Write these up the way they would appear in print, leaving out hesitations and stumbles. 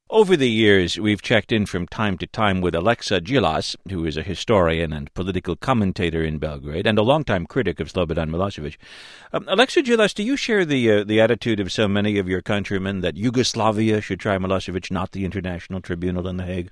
Over the years, we've checked in from time to time with Alexa Gilas, who is a historian and political commentator in Belgrade and a longtime critic of Slobodan Milosevic. Alexa Gilas, do you share the attitude of so many of your countrymen that Yugoslavia should try Milosevic, not the International Tribunal in The Hague?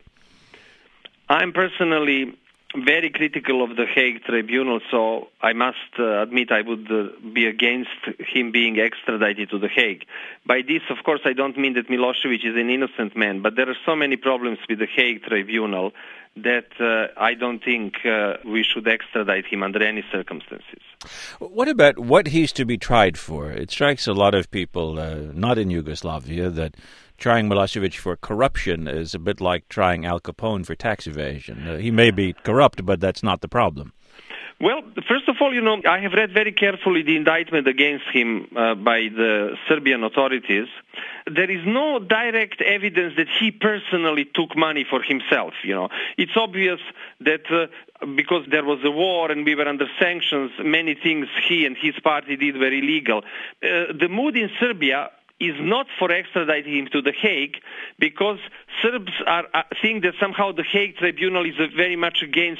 I'm personally very critical of the Hague Tribunal, so I must admit I would be against him being extradited to the Hague. By this, of course, I don't mean that Milosevic is an innocent man, but there are so many problems with the Hague Tribunal that I don't think we should extradite him under any circumstances. What about what he's to be tried for? It strikes a lot of people, not in Yugoslavia, that trying Milosevic for corruption is a bit like trying Al Capone for tax evasion. He may be corrupt, but that's not the problem. Well, first of all, I have read very carefully the indictment against him by the Serbian authorities. There is no direct evidence that he personally took money for himself. It's obvious that because there was a war and we were under sanctions, many things he and his party did were illegal. The mood in Serbia is not for extraditing him to The Hague, because Serbs think that somehow the Hague Tribunal is very much against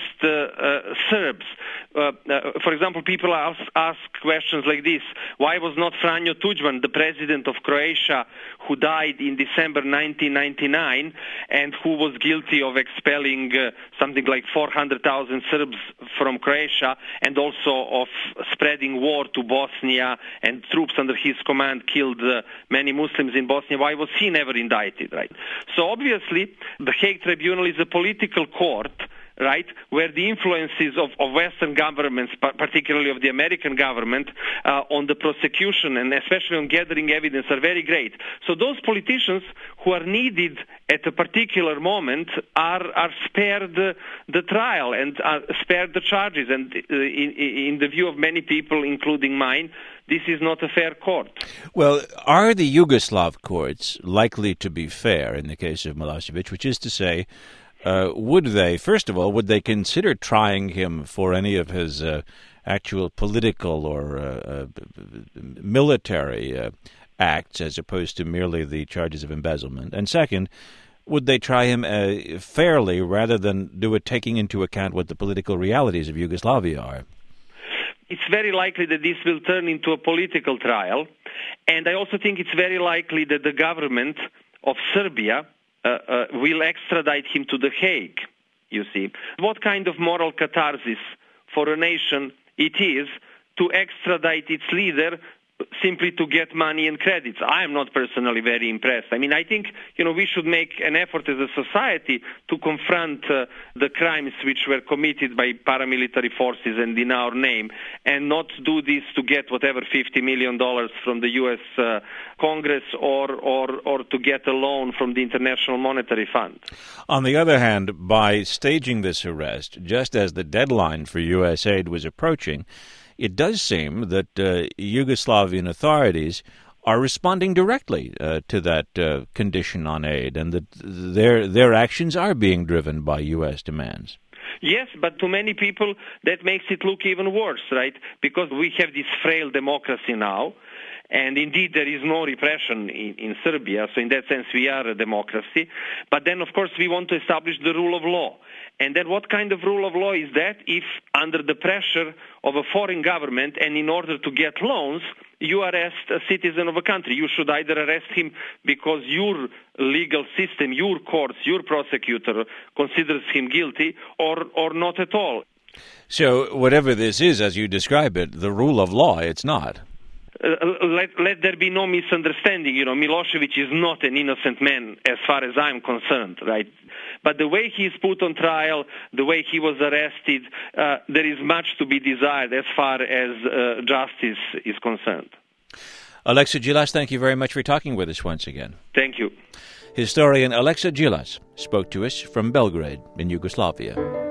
Serbs. For example, people ask questions like this: why was not Franjo Tudjman, the president of Croatia, who died in December 1999 and who was guilty of expelling something like 400,000 Serbs from Croatia and also of spreading war to Bosnia, and troops under his command killed many Muslims in Bosnia? Why was he never indicted, right? So obviously, the Hague Tribunal is a political court, right, where the influences of Western governments, particularly of the American government, on the prosecution and especially on gathering evidence are very great. So those politicians who are needed at a particular moment are spared the trial and are spared the charges. And in the view of many people, including mine, this is not a fair court. Well, are the Yugoslav courts likely to be fair in the case of Milosevic, which is to say, would they consider trying him for any of his actual political or military acts as opposed to merely the charges of embezzlement? And second, would they try him fairly rather than do it taking into account what the political realities of Yugoslavia are? It's very likely that this will turn into a political trial, and I also think it's very likely that the government of Serbia will extradite him to The Hague, you see. What kind of moral catharsis for a nation it is to extradite its leader simply to get money and credits? I am not personally very impressed. I mean, I think, we should make an effort as a society to confront the crimes which were committed by paramilitary forces and in our name, and not do this to get whatever $50 million from the U.S. Congress or to get a loan from the International Monetary Fund. On the other hand, by staging this arrest, just as the deadline for U.S. aid was approaching, it does seem that Yugoslavian authorities are responding directly to that condition on aid, and that their actions are being driven by U.S. demands. Yes, but to many people that makes it look even worse, right? Because we have this frail democracy now, and indeed there is no repression in Serbia, so in that sense we are a democracy. But then, of course, we want to establish the rule of law. And then what kind of rule of law is that if under the pressure of a foreign government and in order to get loans, you arrest a citizen of a country? You should either arrest him because your legal system, your courts, your prosecutor considers him guilty, or not at all. So whatever this is, as you describe it, the rule of law, it's not. Let there be no misunderstanding. Milosevic is not an innocent man as far as I'm concerned, right? But the way he is put on trial, the way he was arrested, there is much to be desired as far as justice is concerned. Alexa Gilas, thank you very much for talking with us once again. Thank you. Historian Alexa Gilas spoke to us from Belgrade in Yugoslavia.